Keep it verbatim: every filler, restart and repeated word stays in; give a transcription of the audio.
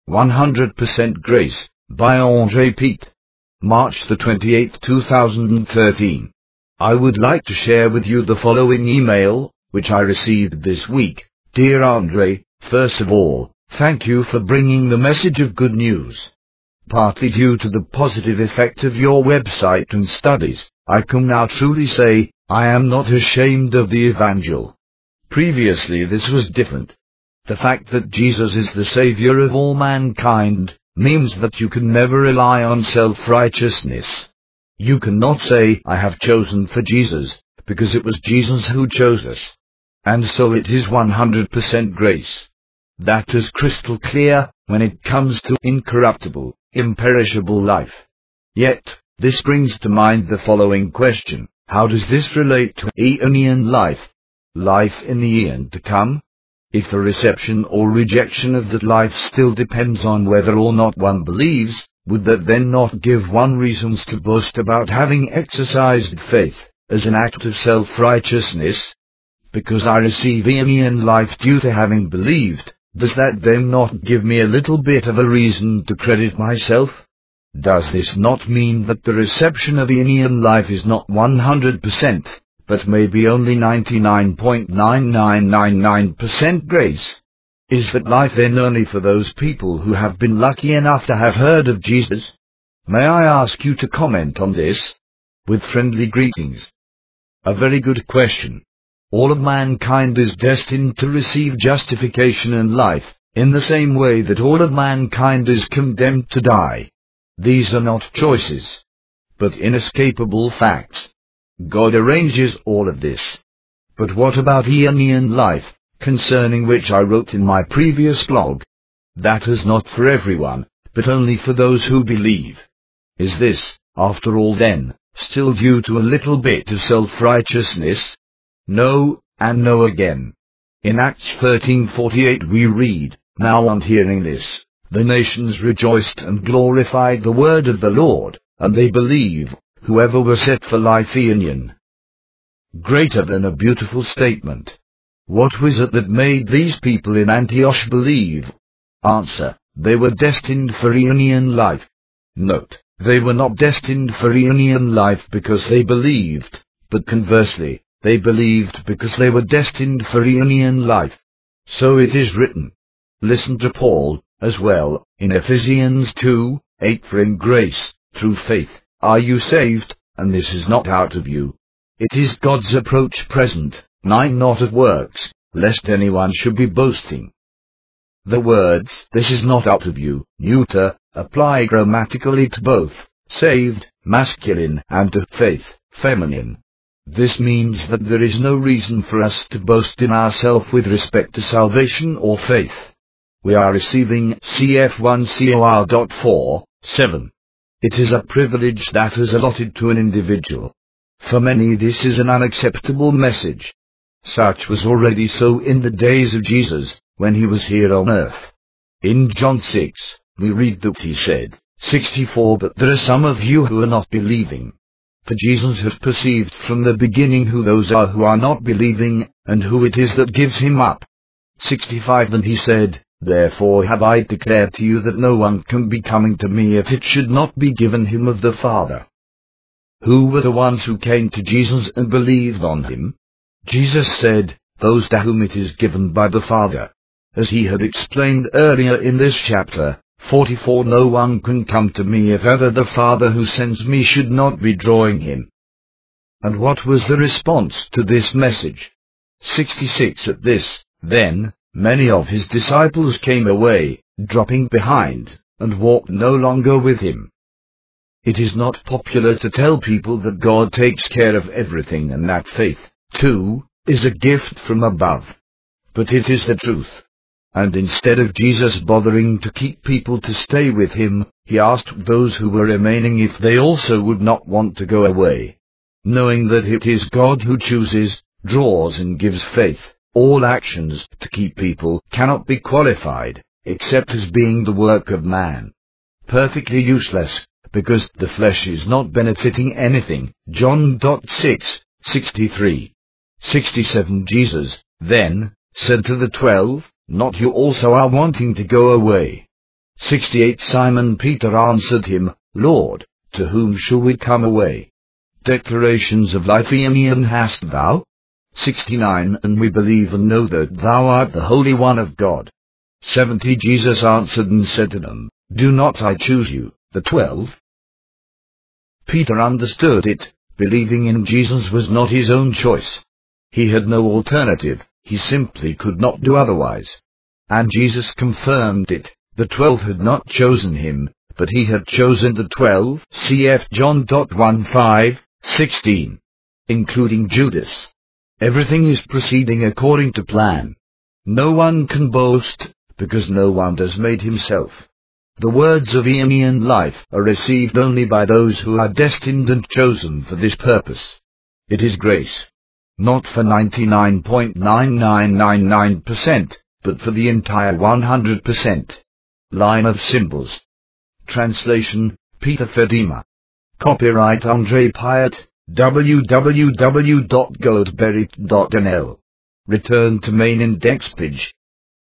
one hundred percent Grace, by Andre Pete. March the twenty-eighth, two thousand thirteen. I would like to share with you the following email, which I received this week. Dear Andre, first of all, thank you for bringing the message of good news. Partly due to the positive effect of your website and studies, I can now truly say, I am not ashamed of the Evangel. Previously this was different. The fact that Jesus is the Savior of all mankind means that you can never rely on self-righteousness. You cannot say, I have chosen for Jesus, because it was Jesus who chose us. And so it is one hundred percent grace. That is crystal clear when it comes to incorruptible, imperishable life. Yet, this brings to mind the following question: how does this relate to aeonian life? Life in the eon to come? If the reception or rejection of that life still depends on whether or not one believes, would that then not give one reasons to boast about having exercised faith, as an act of self-righteousness? Because I receive aeonian life due to having believed, does that then not give me a little bit of a reason to credit myself? Does this not mean that the reception of aeonian life is not one hundred percent, but maybe only ninety-nine point nine nine nine nine percent grace? Is that life then only for those people who have been lucky enough to have heard of Jesus? May I ask you to comment on this? With friendly greetings. A very good question. All of mankind is destined to receive justification and life, in the same way that all of mankind is condemned to die. These are not choices, but inescapable facts. God arranges all of this. But what about aeonian life, concerning which I wrote in my previous blog? That is not for everyone, but only for those who believe. Is this, after all then, still due to a little bit of self-righteousness? No, and no again. In Acts thirteen forty-eight we read, Now on hearing this, the nations rejoiced and glorified the word of the Lord, and they believed, whoever was set for life aeonian. Greater than a beautiful statement. What was it that made these people in Antioch believe? Answer: they were destined for aeonian life. Note, they were not destined for aeonian life because they believed, but conversely, they believed because they were destined for aeonian life. So it is written. Listen to Paul, as well, in Ephesians two eight, for in grace, through faith, are you saved, and this is not out of you. It is God's approach present, nine not of works, lest anyone should be boasting. The words, this is not out of you, neuter, apply grammatically to both, saved, masculine, and to faith, feminine. This means that there is no reason for us to boast in ourselves with respect to salvation or faith. We are receiving C F one C O R four seven. It is a privilege that is allotted to an individual. For many this is an unacceptable message. Such was already so in the days of Jesus, when he was here on earth. In John six, we read that he said, sixty-four, but there are some of you who are not believing. For Jesus has perceived from the beginning who those are who are not believing, and who it is that gives him up. sixty-five, and he said, Therefore have I declared to you that no one can be coming to me if it should not be given him of the Father. Who were the ones who came to Jesus and believed on him? Jesus said, those to whom it is given by the Father. As he had explained earlier in this chapter, forty-four, no one can come to me if ever the Father who sends me should not be drawing him. And what was the response to this message? sixty-six, at this, then, many of his disciples came away, dropping behind, and walked no longer with him. It is not popular to tell people that God takes care of everything and that faith, too, is a gift from above. But it is the truth. And instead of Jesus bothering to keep people to stay with him, he asked those who were remaining if they also would not want to go away. Knowing that it is God who chooses, draws and gives faith, all actions to keep people cannot be qualified, except as being the work of man. Perfectly useless, because the flesh is not benefiting anything. John six sixty-three. sixty-seven. Jesus, then, said to the twelve, Not you also are wanting to go away? sixty-eight Simon Peter answered him, Lord, to whom shall we come away? Declarations of life. Amen hast thou? sixty-nine And we believe and know that thou art the Holy One of God. seventy Jesus answered and said to them, Do not I choose you, the twelve? Peter understood it. Believing in Jesus was not his own choice. He had no alternative, he simply could not do otherwise. And Jesus confirmed it. The twelve had not chosen him, but he had chosen the twelve, cf John one five, sixteen, including Judas. Everything is proceeding according to plan. No one can boast, because no one has made himself. The words of Amen life are received only by those who are destined and chosen for this purpose. It is grace. Not for ninety-nine point nine nine nine nine percent, but for the entire one hundred percent. Line of symbols. Translation, Peter Fedima. Copyright Andre Pyatt, w w w dot goldberry dot n l. Return to main index page.